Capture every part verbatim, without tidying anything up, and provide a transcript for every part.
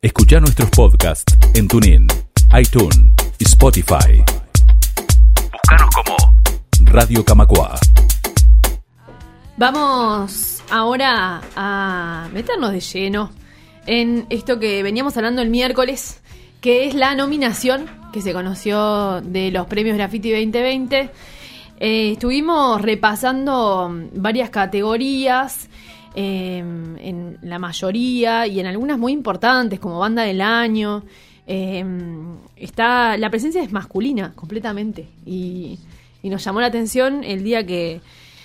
Escuchá nuestros podcasts en TuneIn, iTunes y Spotify. Búscanos como Radio Camacuá. Vamos ahora a meternos de lleno en esto que veníamos hablando el miércoles, que es la nominación que se conoció de los premios Graffiti veinte veinte. Eh, estuvimos repasando varias categorías, eh, en la mayoría y en algunas muy importantes como Banda del Año. Eh, está, la presencia es masculina completamente y, y nos llamó la atención el día que,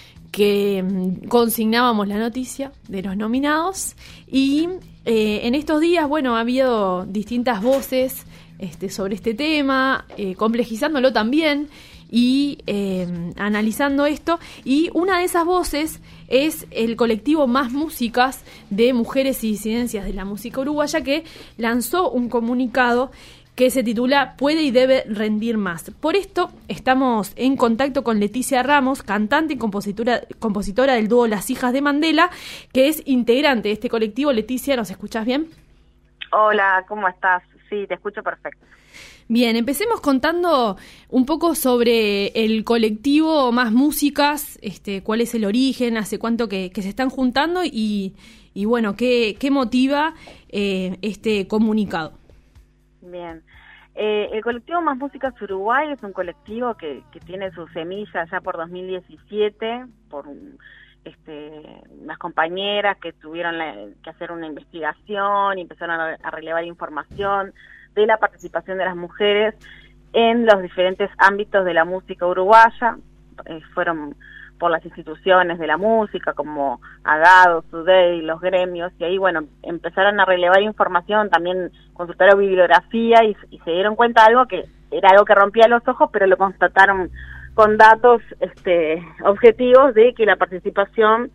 que consignábamos la noticia de los nominados. Y eh, en estos días, bueno, ha habido distintas voces este, sobre este tema, eh, complejizándolo también y eh, analizando esto, y una de esas voces es el colectivo Más Músicas de Mujeres y Disidencias de la Música Uruguaya, que lanzó un comunicado que se titula Puede y debe rendir más. Por esto estamos en contacto con Leticia Ramos, cantante y compositora, compositora del dúo Las Hijas de Mandela, que es integrante de este colectivo. Leticia, ¿nos escuchás bien? Hola, ¿cómo estás? Sí, te escucho perfecto. Bien, empecemos contando un poco sobre el colectivo Más Músicas, este, cuál es el origen, hace cuánto que, que se están juntando y, y bueno, qué, qué motiva eh, este comunicado. Bien, eh, el colectivo Más Músicas Uruguay es un colectivo que, que tiene su semilla ya por dos mil diecisiete, por un, este, unas compañeras que tuvieron la, que hacer una investigación y empezaron a, a relevar información de la participación de las mujeres en los diferentes ámbitos de la música uruguaya. Eh, fueron por las instituciones de la música como Agado, Sudey, los gremios, y ahí bueno, empezaron a relevar información, también consultaron bibliografía y, y se dieron cuenta de algo que era algo que rompía los ojos, pero lo constataron con datos este, objetivos de que la participación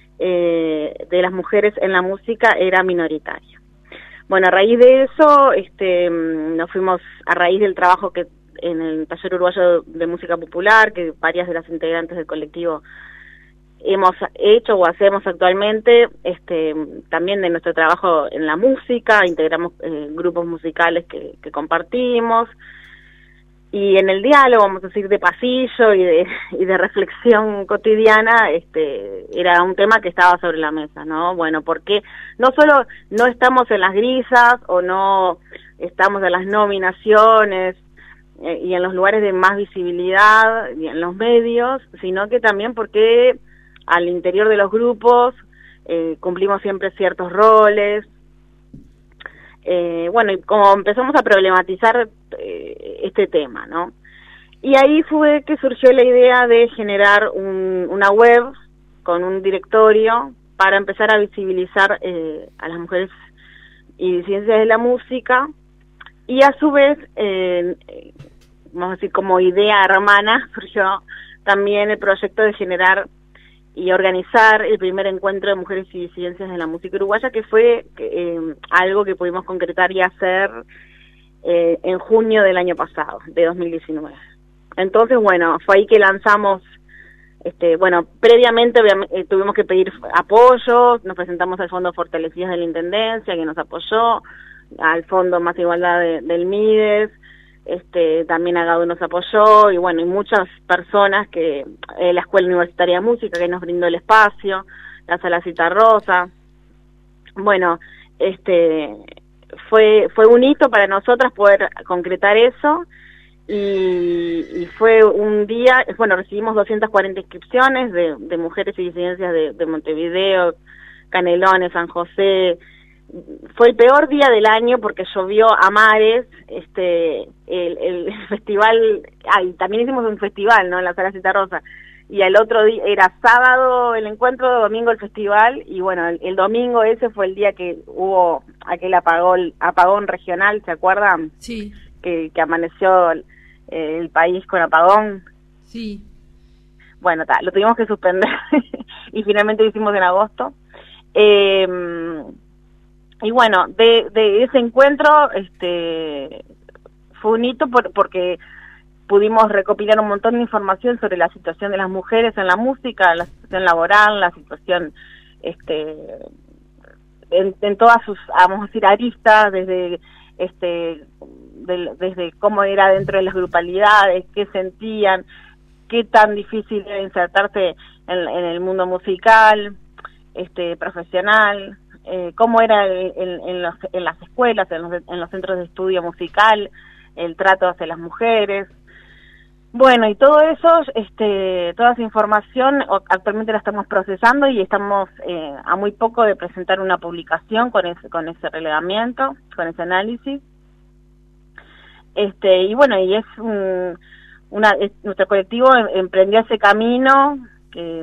eh, de las mujeres en la música era minoritaria. Bueno, a raíz de eso, este, nos fuimos, a raíz del trabajo que en el Taller Uruguayo de Música Popular, que varias de las integrantes del colectivo hemos hecho o hacemos actualmente, este, también de nuestro trabajo en la música, integramos eh, grupos musicales que, que compartimos, y en el diálogo, vamos a decir, de pasillo y de, y de reflexión cotidiana, este, era un tema que estaba sobre la mesa, ¿no? Bueno, porque no solo no estamos en las grisas o no estamos en las nominaciones eh, y en los lugares de más visibilidad y en los medios, sino que también porque al interior de los grupos eh, cumplimos siempre ciertos roles. Eh, bueno, y como empezamos a problematizar eh, este tema, ¿no? Y ahí fue que surgió la idea de generar un, una web con un directorio para empezar a visibilizar eh, a las mujeres y disidencias de la música, y a su vez, eh, vamos a decir, como idea hermana, surgió también el proyecto de generar y organizar el primer encuentro de mujeres y disidencias de la música uruguaya, que fue eh, algo que pudimos concretar y hacer eh, en junio del año pasado, de dos mil diecinueve. Entonces, bueno, fue ahí que lanzamos, este, bueno, previamente eh, tuvimos que pedir apoyo, nos presentamos al Fondo Fortalecidas de la Intendencia, que nos apoyó, al Fondo Más Igualdad de, del MIDES, Este, también Agado nos apoyó, y bueno, y muchas personas que, eh, la Escuela Universitaria de Música que nos brindó el espacio, la Sala Citarrosa. Bueno, este, fue, fue un hito para nosotras poder concretar eso, y, y fue un día, bueno, recibimos doscientas cuarenta inscripciones de, de mujeres y disidencias de, de Montevideo, Canelones, San José. Fue el peor día del año porque llovió a mares, este, el, el festival, ay, también hicimos un festival, ¿no?, en la Sala Citarrosa, y el otro día, era sábado el encuentro, domingo el festival, y bueno, el, el domingo ese fue el día que hubo aquel apagón, apagón regional, ¿se acuerdan? Sí. Que, que amaneció el, el país con apagón. Sí. Bueno, ta, lo tuvimos que suspender, y finalmente lo hicimos en agosto. Eh... Y bueno, de, de ese encuentro este, fue un hito por, porque pudimos recopilar un montón de información sobre la situación de las mujeres en la música, la situación laboral, la situación este, en, en todas sus, vamos a decir, aristas, desde este de, desde cómo era dentro de las grupalidades, qué sentían, qué tan difícil era insertarse en, en el mundo musical, este profesional, eh, cómo era el, el, en, los, en las escuelas, en los, en los centros de estudio musical, el trato hacia las mujeres. Bueno, y todo eso, este, toda esa información actualmente la estamos procesando y estamos eh, a muy poco de presentar una publicación con ese, con ese relevamiento, con ese análisis. Este, y bueno, y es un, una, es, nuestro colectivo emprendió ese camino que,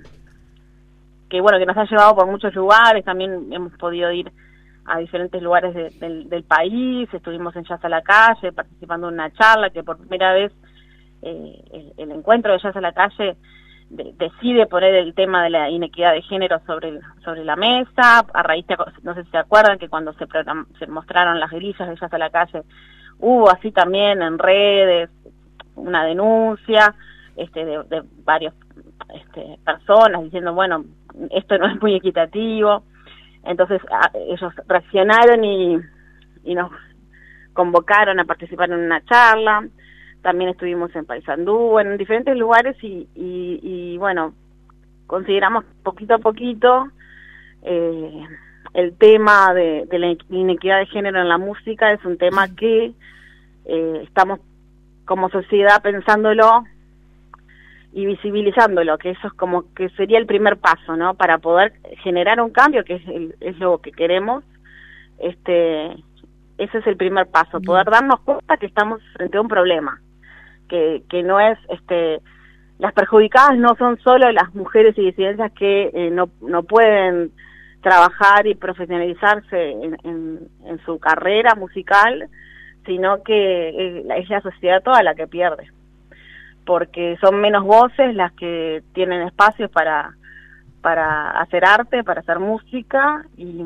que bueno, que nos ha llevado por muchos lugares, también hemos podido ir a diferentes lugares de, del, del país, estuvimos en Jazz a la Calle participando en una charla que por primera vez Eh, el, el encuentro de Jazz a la Calle de, decide poner el tema de la inequidad de género sobre sobre la mesa, a raíz de, no sé si se acuerdan que cuando se, program, se mostraron las grillas de Jazz a la Calle, hubo así también en redes una denuncia este de, de varias este, personas diciendo, bueno, esto no es muy equitativo. Entonces a, ellos reaccionaron y, y nos convocaron a participar en una charla. También estuvimos en Paysandú, en diferentes lugares y, y, y bueno, consideramos poquito a poquito eh, el tema de, de la inequidad de género en la música es un tema que eh, estamos como sociedad pensándolo y visibilizándolo, que eso es como que sería el primer paso, ¿no? Para poder generar un cambio, que es, el, es lo que queremos. Este, ese es el primer paso, poder darnos cuenta que estamos frente a un problema. Que, que no es, este, las perjudicadas no son solo las mujeres y disidencias que eh, no, no pueden trabajar y profesionalizarse en, en, en su carrera musical, sino que eh, es la sociedad toda la que pierde, porque son menos voces las que tienen espacios para, para hacer arte, para hacer música, y,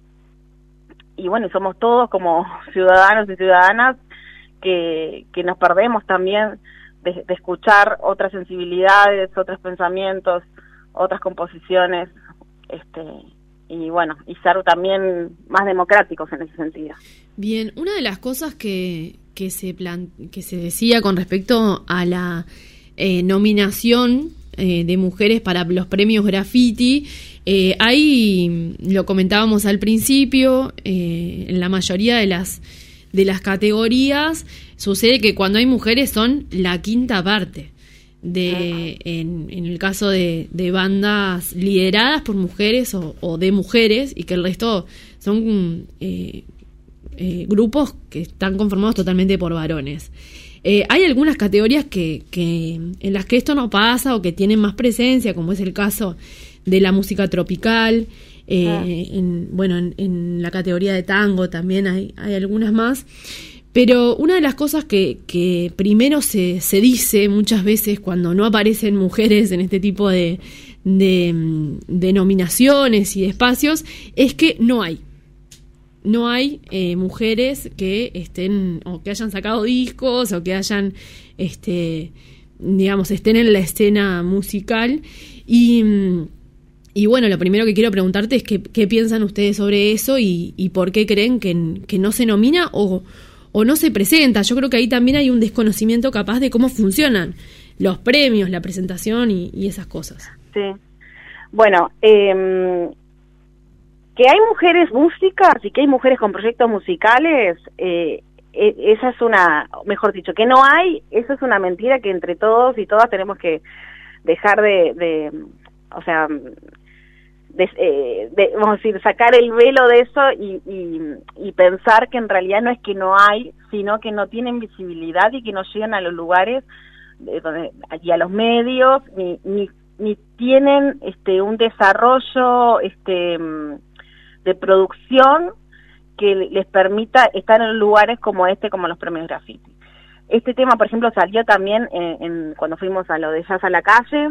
y bueno, somos todos como ciudadanos y ciudadanas Que, que nos perdemos también de, de escuchar otras sensibilidades, otros pensamientos, otras composiciones, este y bueno, y ser también más democráticos en ese sentido. Bien, una de las cosas que, que, se, plan, que se decía con respecto a la eh, nominación eh, de mujeres para los premios Graffiti, eh, ahí lo comentábamos al principio, eh, en la mayoría de las de las categorías sucede que cuando hay mujeres son la quinta parte de en, en el caso de, de bandas lideradas por mujeres o, o de mujeres, y que el resto son eh, eh, grupos que están conformados totalmente por varones. Eh, hay algunas categorías que, que en las que esto no pasa o que tienen más presencia, como es el caso de la música tropical. Eh, ah. en, bueno, en, en la categoría de tango también hay, hay algunas más, pero una de las cosas que, que primero se, se dice muchas veces cuando no aparecen mujeres en este tipo de, de, de nominaciones y de espacios es que no hay no hay eh, mujeres que estén o que hayan sacado discos o que hayan este digamos estén en la escena musical. y Y bueno, lo primero que quiero preguntarte es qué, qué piensan ustedes sobre eso y, y por qué creen que, que no se nomina o, o no se presenta. Yo creo que ahí también hay un desconocimiento capaz de cómo funcionan los premios, la presentación y, y esas cosas. Sí. Bueno, eh, que hay mujeres músicas y que hay mujeres con proyectos musicales, eh, esa es una, mejor dicho, que no hay, eso es una mentira que entre todos y todas tenemos que dejar de, de o sea... De, eh, de, vamos a decir, sacar el velo de eso y, y, y pensar que en realidad no es que no hay, sino que no tienen visibilidad y que no llegan a los lugares de donde, y a los medios, ni, ni, ni tienen este un desarrollo este de producción que les permita estar en lugares como este, como los premios Graffiti. Este tema, por ejemplo, salió también en, en, cuando fuimos a lo de Jazz a la Calle.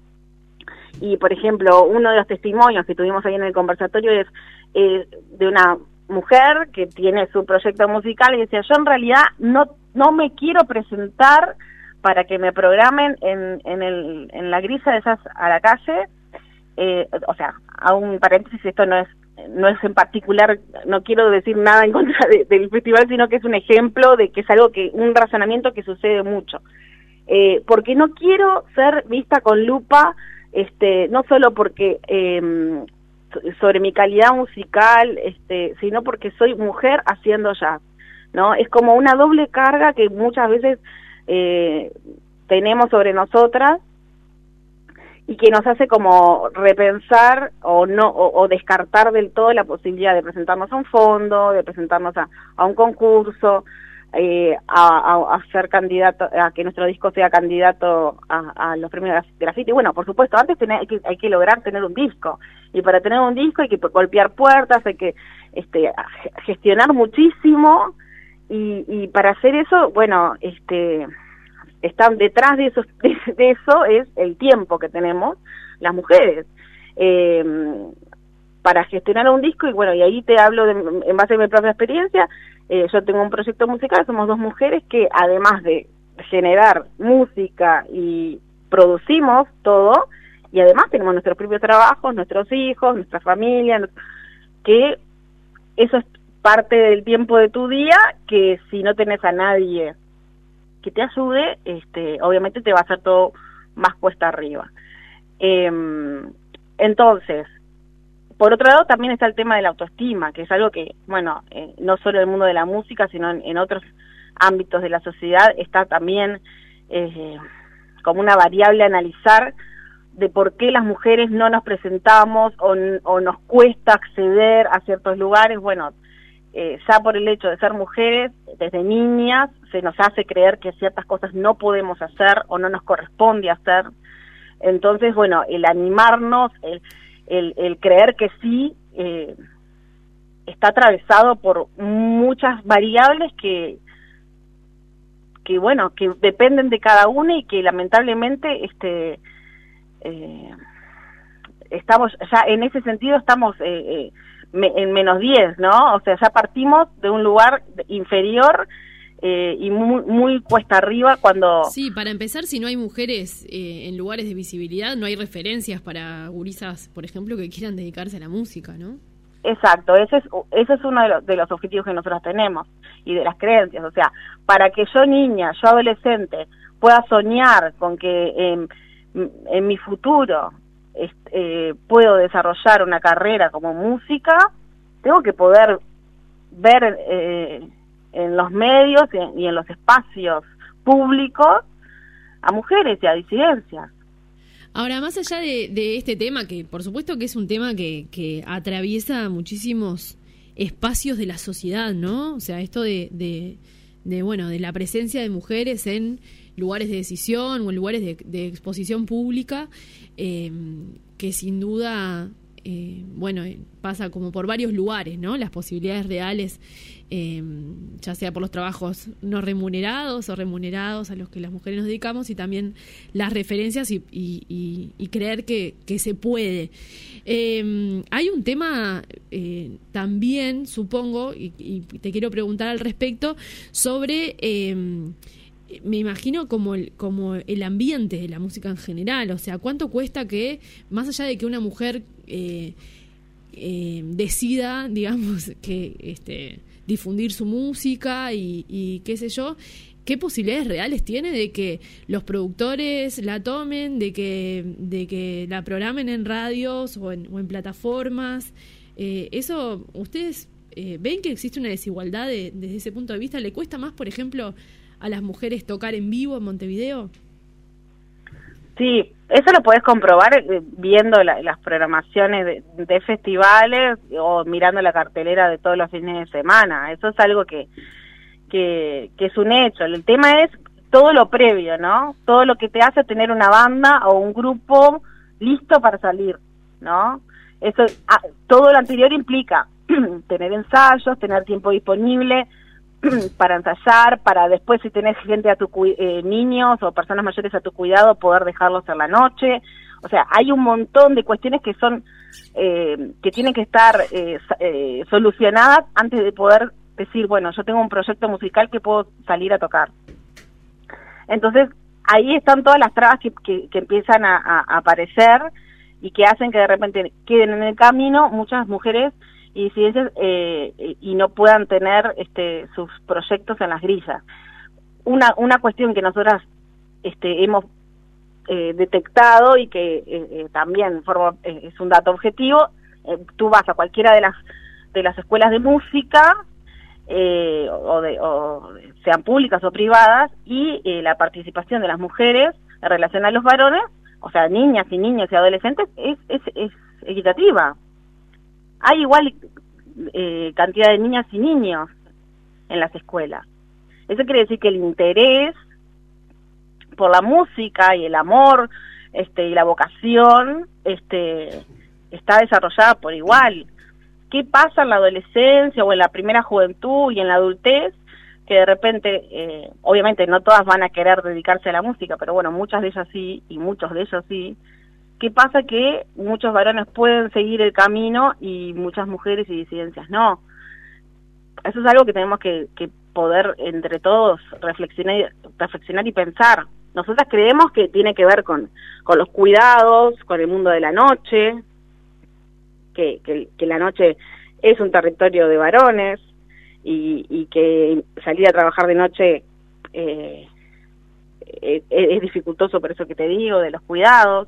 Y, por ejemplo, uno de los testimonios que tuvimos ahí en el conversatorio es eh, de una mujer que tiene su proyecto musical y decía, yo en realidad no no me quiero presentar para que me programen en en, el, en la grisa de Jazz a la Calle. Eh, o sea, a un paréntesis, esto no es no es en particular, no quiero decir nada en contra de, del festival, sino que es un ejemplo de que es algo que, un razonamiento que sucede mucho. Eh, porque no quiero ser vista con lupa, este, no solo porque eh, sobre mi calidad musical, este, sino porque soy mujer haciendo jazz, ¿no? Es como una doble carga que muchas veces eh, tenemos sobre nosotras y que nos hace como repensar o no o, o descartar del todo la posibilidad de presentarnos a un fondo, de presentarnos a, a un concurso, eh, a, a, a ser candidato, a que nuestro disco sea candidato a, a los premios de graffiti. Bueno, por supuesto, antes tener, hay, que, hay que lograr tener un disco, y para tener un disco hay que golpear puertas, hay que este, gestionar muchísimo, y, y para hacer eso, bueno, este... están detrás de eso, de, de eso es el tiempo que tenemos las mujeres eh, para gestionar un disco. Y bueno, y ahí te hablo de, en base a mi propia experiencia. Eh, yo tengo un proyecto musical, somos dos mujeres que además de generar música y producimos todo, y además tenemos nuestros propios trabajos, nuestros hijos, nuestra familia, que eso es parte del tiempo de tu día, que si no tenés a nadie que te ayude, este, obviamente te va a hacer todo más cuesta arriba. Eh, entonces, por otro lado también está el tema de la autoestima, que es algo que, bueno, eh, no solo en el mundo de la música, sino en, en otros ámbitos de la sociedad, está también eh, como una variable a analizar de por qué las mujeres no nos presentamos o, o nos cuesta acceder a ciertos lugares. Bueno, Eh, ya por el hecho de ser mujeres, desde niñas, se nos hace creer que ciertas cosas no podemos hacer o no nos corresponde hacer. Entonces, bueno, el animarnos, el, el, el creer que sí, eh, está atravesado por muchas variables que, que, bueno, que dependen de cada una y que lamentablemente, este, eh, estamos, ya en ese sentido estamos... Eh, eh, en menos diez, ¿no? O sea, ya partimos de un lugar inferior eh, y muy, muy cuesta arriba cuando... Sí, para empezar, si no hay mujeres eh, en lugares de visibilidad, no hay referencias para gurisas, por ejemplo, que quieran dedicarse a la música, ¿no? Exacto, ese es, ese es uno de los, de los objetivos que nosotros tenemos y de las creencias. O sea, para que yo niña, yo adolescente, pueda soñar con que en, en mi futuro... Eh, puedo desarrollar una carrera como música, tengo que poder ver eh, en los medios y en, y en los espacios públicos a mujeres y a disidencias. Ahora, más allá de, de este tema, que por supuesto que es un tema que, que atraviesa muchísimos espacios de la sociedad, ¿no? O sea, esto de, de, de bueno, de la presencia de mujeres en lugares de decisión o en lugares de, de exposición pública, eh, que sin duda, eh, bueno, pasa como por varios lugares, ¿no? Las posibilidades reales, eh, ya sea por los trabajos no remunerados o remunerados a los que las mujeres nos dedicamos, y también las referencias y, y, y, y creer que, que se puede. Eh, hay un tema eh, también, supongo, y, y te quiero preguntar al respecto, sobre... Eh, me imagino como el, como el ambiente de la música en general. O sea, ¿cuánto cuesta que, más allá de que una mujer eh, eh, decida, digamos, que este, difundir su música y, y qué sé yo, qué posibilidades reales tiene de que los productores la tomen, de que, de que la programen en radios o en, o en plataformas? Eh, eso, ¿ustedes eh, ven que existe una desigualdad de, desde ese punto de vista? ¿Le cuesta más, por ejemplo, a las mujeres tocar en vivo en Montevideo? Sí, eso lo podés comprobar eh, viendo la, las programaciones de, de festivales o mirando la cartelera de todos los fines de semana. Eso es algo que, que, que es un hecho. El tema es todo lo previo, ¿no? Todo lo que te hace tener una banda o un grupo listo para salir, ¿no? Eso, ah, todo lo anterior implica tener ensayos, tener tiempo disponible para ensayar, para después, si tenés gente a tu eh, niños o personas mayores a tu cuidado, poder dejarlos en la noche. O sea, hay un montón de cuestiones que son eh, que tienen que estar eh, eh, solucionadas antes de poder decir, bueno, yo tengo un proyecto musical que puedo salir a tocar. Entonces, ahí están todas las trabas que, que, que empiezan a, a aparecer, y que hacen que de repente queden en el camino muchas mujeres y disidencias eh, y no puedan tener este, sus proyectos en las grillas. Una, una cuestión que nosotras este, hemos eh, detectado y que eh, eh, también forma, eh, es un dato objetivo, eh, tú vas a cualquiera de las de las escuelas de música, eh, o, de, o sean públicas o privadas, y eh, la participación de las mujeres en relación a los varones, o sea, niñas y niños y adolescentes, es, es, es equitativa. Hay igual eh, cantidad de niñas y niños en las escuelas. Eso quiere decir que el interés por la música y el amor este, y la vocación este, está desarrollada por igual. ¿Qué pasa en la adolescencia o en la primera juventud y en la adultez? Que de repente, eh, obviamente no todas van a querer dedicarse a la música, pero bueno, muchas de ellas sí, y muchos de ellos sí. ¿Qué pasa? Que muchos varones pueden seguir el camino y muchas mujeres y disidencias no. Eso es algo que tenemos que, que poder entre todos reflexionar, reflexionar y pensar. Nosotras creemos que tiene que ver con, con los cuidados, con el mundo de la noche, que, que, que la noche es un territorio de varones y, y que salir a trabajar de noche eh, es, es dificultoso, por eso que te digo, de los cuidados.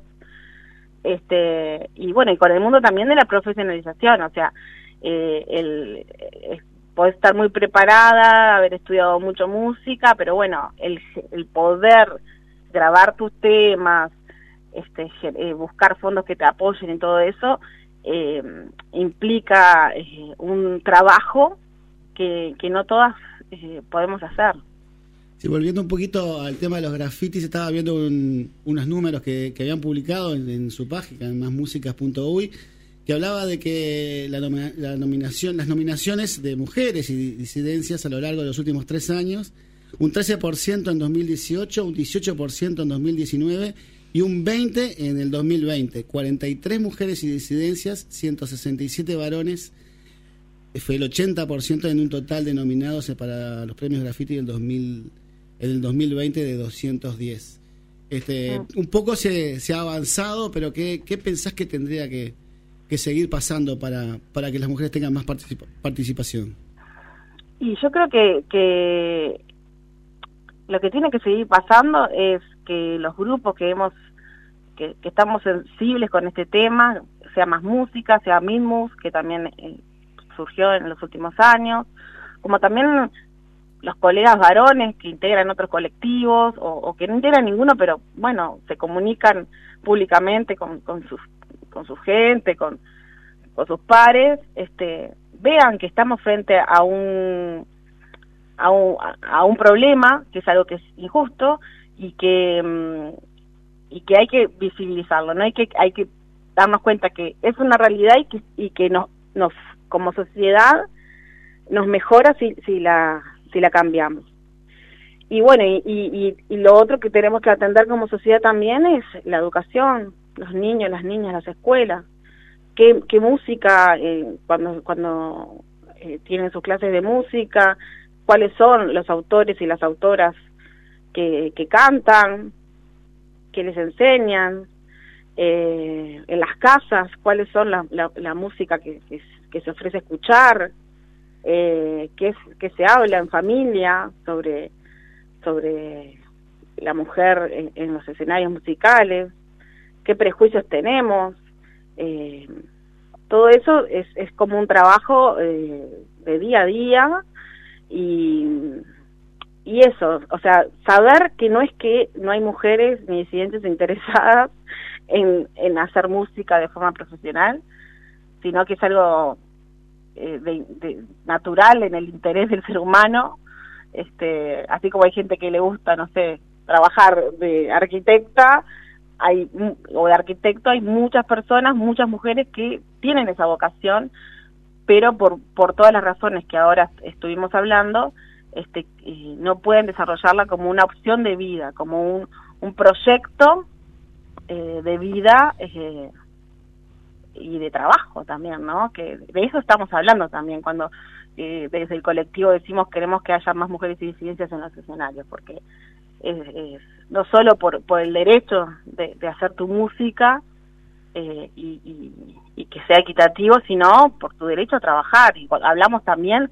Este y bueno, y con el mundo también de la profesionalización, o sea, eh, el, el podés estar muy preparada, haber estudiado mucho música, pero bueno, el, el poder grabar tus temas, este eh, buscar fondos que te apoyen y todo eso, eh, implica eh, un trabajo que, que no todas eh, podemos hacer. Sí, volviendo un poquito al tema de los grafitis, estaba viendo un, unos números que, que habían publicado en, en su página, en más músicas punto uy, que hablaba de que la, nomi- la nominación, las nominaciones de mujeres y disidencias a lo largo de los últimos tres años, un trece por ciento en dos mil dieciocho, un dieciocho por ciento en dos mil diecinueve y un veinte por ciento en el dos mil veinte. cuarenta y tres mujeres y disidencias, ciento sesenta y siete varones, fue el ochenta por ciento en un total de nominados para los premios graffiti del dos mil, en el dos mil veinte de doscientos diez. Este, sí. Un poco se, se ha avanzado, pero ¿qué, qué pensás que tendría que, que seguir pasando para, para que las mujeres tengan más participa- participación? Y yo creo que, que lo que tiene que seguir pasando es que los grupos que hemos que, que estamos sensibles con este tema, sea Más Música, sea Minmus, que también eh, surgió en los últimos años, como también los colegas varones que integran otros colectivos o, o que no integran ninguno, pero bueno, se comunican públicamente con, con sus con su gente, con, con sus pares, este, vean que estamos frente a un a un a un problema que es algo que es injusto y que y que hay que visibilizarlo, no hay que hay que darnos cuenta que es una realidad y que y que nos nos como sociedad nos mejora si si la si la cambiamos. Y bueno, y, y, y lo otro que tenemos que atender como sociedad también es la educación, los niños, las niñas, las escuelas. ¿Qué, qué música, eh, cuando cuando eh, tienen sus clases de música, cuáles son los autores y las autoras que, que cantan, que les enseñan, eh, en las casas, cuáles son la, la, la música que, que, que se ofrece escuchar, eh, que, es, que se habla en familia sobre, sobre la mujer en, en los escenarios musicales, qué prejuicios tenemos, eh, todo eso es, es como un trabajo eh, de día a día y, y eso, o sea, saber que no es que no hay mujeres ni disidentes interesadas en, en hacer música de forma profesional, sino que es algo eh, de, de, natural en el interés del ser humano, este, así como hay gente que le gusta, no sé, trabajar de arquitecta, hay o de arquitecto, hay muchas personas, muchas mujeres que tienen esa vocación, pero por por todas las razones que ahora estuvimos hablando, este eh, no pueden desarrollarla como una opción de vida, como un, un proyecto eh, de vida eh, y de trabajo también, ¿no? Que de eso estamos hablando también cuando eh, desde el colectivo decimos queremos que haya más mujeres y disidencias en los escenarios, porque es, es no solo por por el derecho de, de hacer tu música, eh, y, y, y que sea equitativo, sino por tu derecho a trabajar. Y hablamos también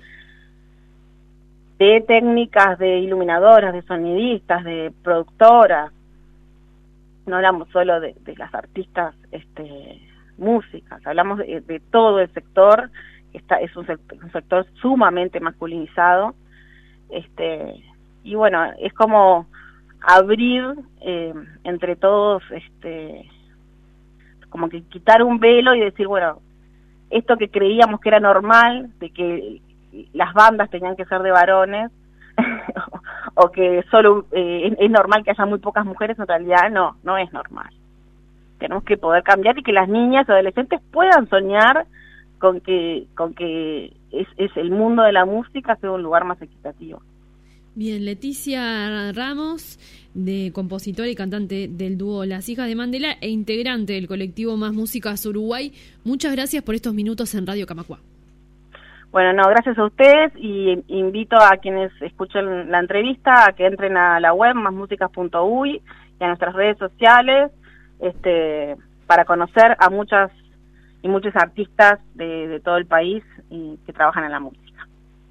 de técnicas de iluminadoras, de sonidistas, de productoras. No hablamos solo de, de las artistas este, músicas, hablamos de, de todo el sector. Está, es un sector, un sector sumamente masculinizado. Este, y bueno, es como abrir eh, entre todos, este, como que quitar un velo y decir, bueno, esto que creíamos que era normal, de que las bandas tenían que ser de varones, o que solo eh, es, es normal que haya muy pocas mujeres, en realidad no, no es normal. Tenemos que poder cambiar y que las niñas y adolescentes puedan soñar con que con que es, es el mundo de la música sea un lugar más equitativo. Bien, Leticia Ramos, de compositora y cantante del dúo Las Hijas de Mandela e integrante del colectivo Más Músicas Uruguay, muchas gracias por estos minutos en Radio Camacuá. Bueno, no, gracias a ustedes y invito a quienes escuchen la entrevista a que entren a la web más músicas punto uy y a nuestras redes sociales este, para conocer a muchas y muchos artistas de, de todo el país y que trabajan en la música.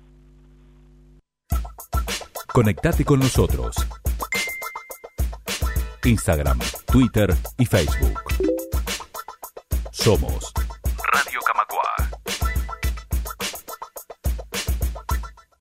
Conectate con nosotros. Instagram, Twitter y Facebook. Somos